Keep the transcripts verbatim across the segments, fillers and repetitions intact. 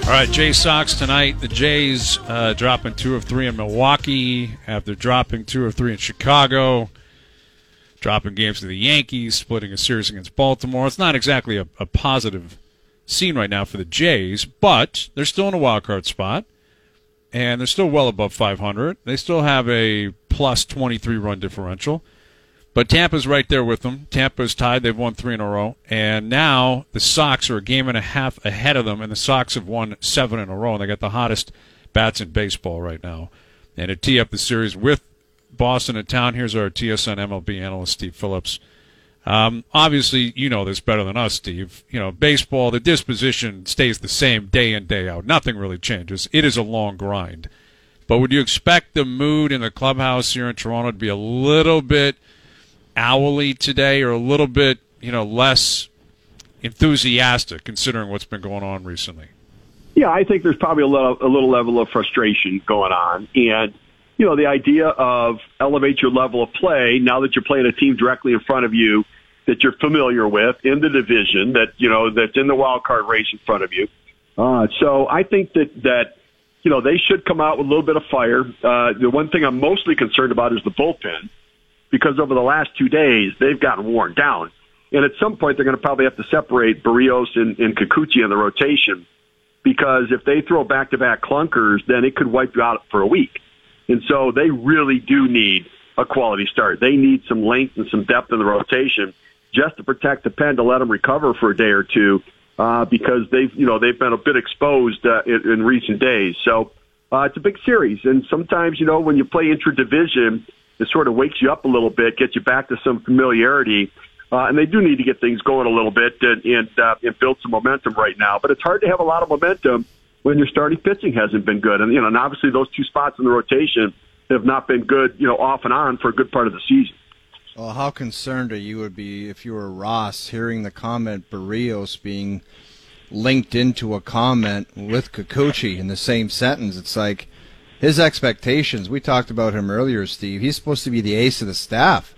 All right, Jays Sox tonight. The Jays uh, dropping two of three in Milwaukee after dropping two of three in Chicago, dropping games to the Yankees, splitting a series against Baltimore. It's not exactly a, a positive scene right now for the Jays, but they're still in a wild card spot, and they're still well above five hundred. They still have a plus twenty-three run differential. But Tampa's right there with them. Tampa's tied. They've won three in a row. And now the Sox are a game and a half ahead of them, and the Sox have won seven in a row. And they got the hottest bats in baseball right now. And to tee up the series with Boston in town, here's our T S N M L B analyst, Steve Phillips. Um, obviously, you know this better than us, Steve. You know, baseball, the disposition stays the same day in, day out. Nothing really changes. It is a long grind. But would you expect the mood in the clubhouse here in Toronto to be a little bit owly today, or a little bit, you know, less enthusiastic considering what's been going on recently? Yeah, I think there's probably a little, a little level of frustration going on. And, you know, the idea of elevate your level of play now that you're playing a team directly in front of you that you're familiar with in the division, that, you know, that's in the wild card race in front of you. Uh, so I think that, that, you know, they should come out with a little bit of fire. Uh, the one thing I'm mostly concerned about is the bullpen, because over the last two days, they've gotten worn down. And at some point, they're going to probably have to separate Barrios and, and Kikuchi in the rotation, because if they throw back-to-back clunkers, then it could wipe you out for a week. And so they really do need a quality start. They need some length and some depth in the rotation just to protect the pen, to let them recover for a day or two, uh, because they've, you know, they've been a bit exposed uh, in, in recent days. So uh, it's a big series. And sometimes, you know, when you play intra-division, it sort of wakes you up a little bit, gets you back to some familiarity. Uh, and they do need to get things going a little bit and, and, uh, and build some momentum right now. But it's hard to have a lot of momentum when your starting pitching hasn't been good. And, you know, and obviously those two spots in the rotation have not been good, you know, off and on for a good part of the season. Well, how concerned are you would be if you were Ross hearing the comment Barrios being linked into a comment with Kikuchi in the same sentence? It's like, his expectations, we talked about him earlier, Steve. He's supposed to be the ace of the staff.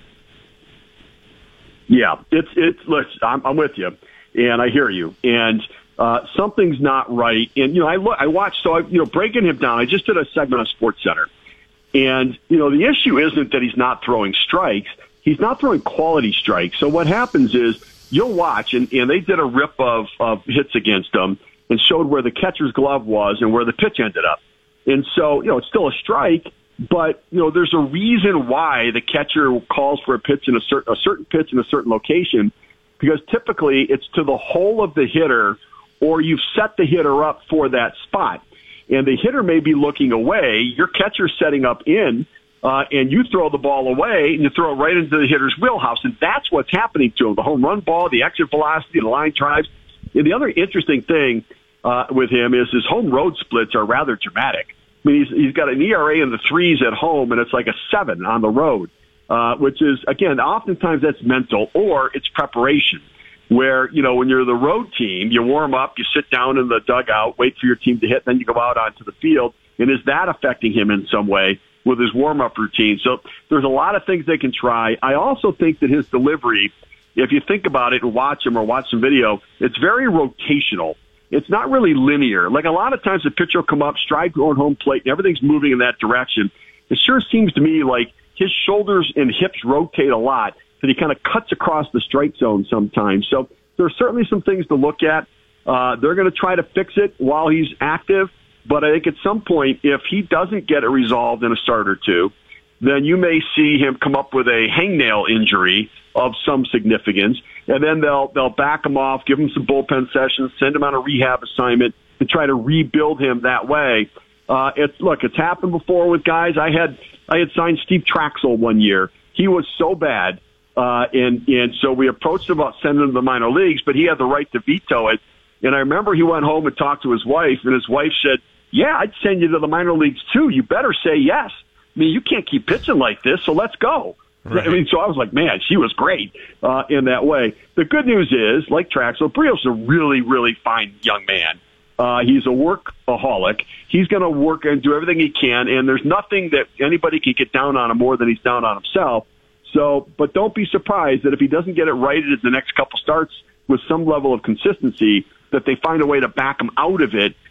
Yeah, it's, it's, listen, I'm, I'm with you, and I hear you. And uh, something's not right. And, you know, I look, I watched, so, I, you know, breaking him down, I just did a segment on SportsCenter. And, you know, the issue isn't that he's not throwing strikes. He's not throwing quality strikes. So what happens is you'll watch, and, and they did a rip of, of hits against him and showed where the catcher's glove was and where the pitch ended up. And so, you know, it's still a strike, but, you know, there's a reason why the catcher calls for a pitch in a certain, a certain pitch in a certain location, because typically it's to the hole of the hitter, or you've set the hitter up for that spot. And the hitter may be looking away, your catcher's setting up in, uh, and you throw the ball away and you throw it right into the hitter's wheelhouse. And that's what's happening to him. The home run ball, the exit velocity, the line drives. And the other interesting thing Uh, with him is his home road splits are rather dramatic. I mean, he's, he's got an E R A in the threes at home, and it's like a seven on the road, uh, which is, again, oftentimes that's mental, or it's preparation, where, you know, when you're the road team, you warm up, you sit down in the dugout, wait for your team to hit, then you go out onto the field. And is that affecting him in some way with his warm-up routine? So there's a lot of things they can try. I also think that his delivery, if you think about it and watch him or watch some video, it's very rotational. It's not really linear. Like a lot of times the pitcher will come up, stride going home plate, and everything's moving in that direction. It sure seems to me like his shoulders and hips rotate a lot, that he kind of cuts across the strike zone sometimes. So there are certainly some things to look at. Uh, they're going to try to fix it while he's active, but I think at some point, if he doesn't get it resolved in a start or two, then you may see him come up with a hangnail injury of some significance, and then they'll they'll back him off, give him some bullpen sessions, send him on a rehab assignment, and try to rebuild him that way. Uh, it's look, it's happened before with guys. I had I had signed Steve Traxel one year. He was so bad, uh, and and so we approached him about sending him to the minor leagues, but he had the right to veto it. And I remember he went home and talked to his wife, and his wife said, "Yeah, I'd send you to the minor leagues too. You better say yes. I mean, you can't keep pitching like this, so let's go." Right. I mean, so I was like, man, she was great uh, in that way. The good news is, like Traxel, Barrios is a really, really fine young man. Uh, he's a workaholic. He's going to work and do everything he can, and there's nothing that anybody can get down on him more than he's down on himself. So, but don't be surprised that if he doesn't get it right in the next couple starts with some level of consistency, that they find a way to back him out of it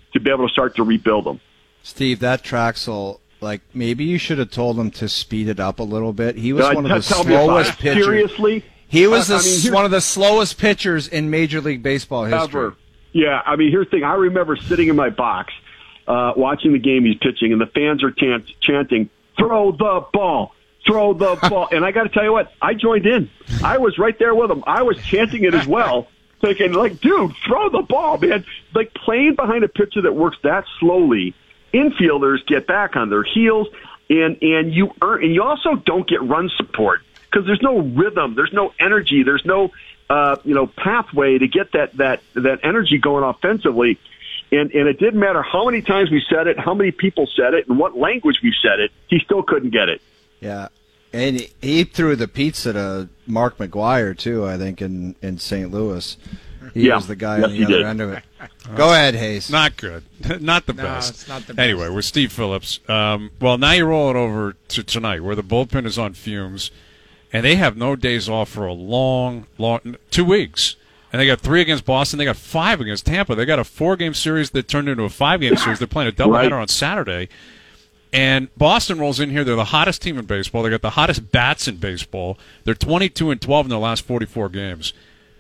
to be able to start to rebuild them. Steve, that Traxel, like, maybe you should have told him to speed it up a little bit. He was Uh, one of the tell me about slowest it. pitchers. Seriously? He was I- the, I mean, here's- one of the slowest pitchers in Major League Baseball history. Ever. Yeah, I mean, here's the thing. I remember sitting in my box uh, watching the game he's pitching, and the fans are chant- chanting, throw the ball, throw the ball. And I got to tell you what, I joined in. I was right there with him. I was chanting it as well, thinking, like, dude, throw the ball, man. Like, playing behind a pitcher that works that slowly, infielders get back on their heels, and, and, you earn, and you also don't get run support because there's no rhythm, there's no energy, there's no uh, you know pathway to get that, that, that energy going offensively. And, and it didn't matter how many times we said it, how many people said it, and what language we said it, he still couldn't get it. Yeah. And he, he threw the pizza to Mark McGwire, too, I think, in, in Saint Louis. He Yeah. was the guy Yes, on the he other did. end of it. Go ahead, Hayes. Not good. Not the No, best. it's not the best. Anyway, we're Steve Phillips. Um, well, now you roll it over to tonight, where the bullpen is on fumes, and they have no days off for a long, long two weeks. And they got three against Boston. They got five against Tampa. They got a four-game series that turned into a five-game series. They're playing a doubleheader Right. on Saturday. And Boston rolls in here. They're the hottest team in baseball. They got the hottest bats in baseball. They're twenty-two and twelve in their last forty-four games.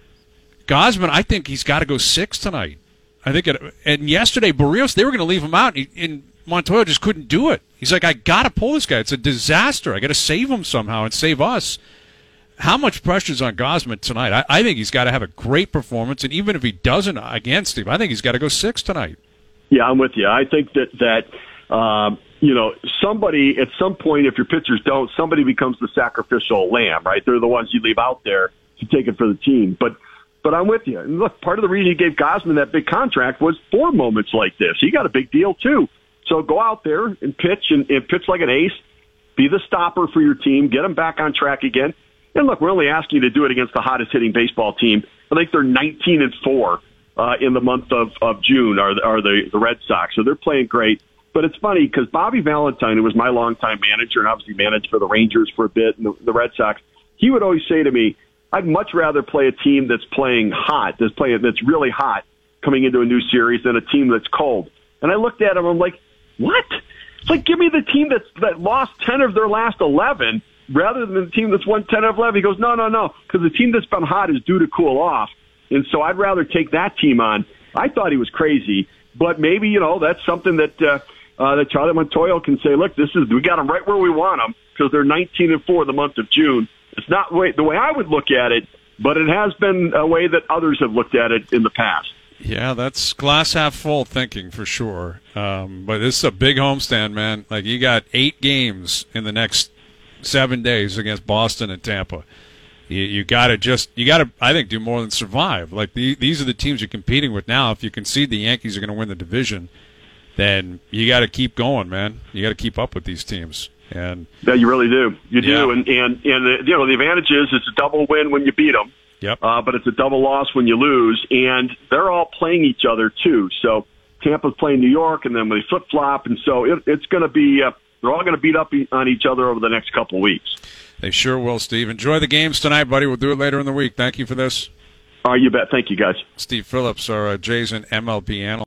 Gausman, I think he's got to go six tonight. I think, it, and yesterday, Barrios, they were going to leave him out, and, he, and Montoya just couldn't do it. He's like, I got to pull this guy. It's a disaster. I got to save him somehow and save us. How much pressure's on Gausman tonight? I, I think he's got to have a great performance, and even if he doesn't against him, I think he's got to go six tonight. Yeah, I'm with you. I think that that um, you know somebody at some point, if your pitchers don't, somebody becomes the sacrificial lamb, right? They're the ones you leave out there to take it for the team. But but I'm with you. And look, part of the reason he gave Gausman that big contract was for moments like this. He got a big deal too. So go out there and pitch and, and pitch like an ace. Be the stopper for your team. Get them back on track again. And look, we're only asking you to do it against the hottest hitting baseball team. I think they're nineteen and four uh, in the month of, of June are, the, are the, the Red Sox. So they're playing great. But it's funny because Bobby Valentine, who was my longtime manager and obviously managed for the Rangers for a bit and the, the Red Sox, he would always say to me, I'd much rather play a team that's playing hot, that's playing that's really hot coming into a new series than a team that's cold. And I looked at him, I'm like, what? It's like, give me the team that's that lost ten of their last eleven rather than the team that's won ten of eleven. He goes, no, no, no, because the team that's been hot is due to cool off. And so I'd rather take that team on. I thought he was crazy, but maybe, you know, that's something that uh, uh, that Charlie Montoya can say, look, this is we got them right where we want them because they're nineteen and four in the month of June. It's not way, the way I would look at it, but it has been a way that others have looked at it in the past. Yeah, that's glass half full thinking for sure. Um, but this is a big homestand, man. Like, you got eight games in the next seven days against Boston and Tampa. You, you got to just, you got to, I think, do more than survive. Like, the, these are the teams you're competing with now. If you concede the Yankees are going to win the division, then you got to keep going, man. You got to keep up with these teams. And yeah, you really do. You Yeah. do. And, and, and the, you know, the advantage is it's a double win when you beat them. Yep. Uh, but it's a double loss when you lose, and they're all playing each other too. So Tampa's playing New York, and then they flip flop, and so it, it's going to be uh, they're all going to beat up on each other over the next couple of weeks. They sure will, Steve. Enjoy the games tonight, buddy. We'll do it later in the week. Thank you for this. All right, you bet. Thank you, guys. Steve Phillips, our uh, Jays and M L B analyst.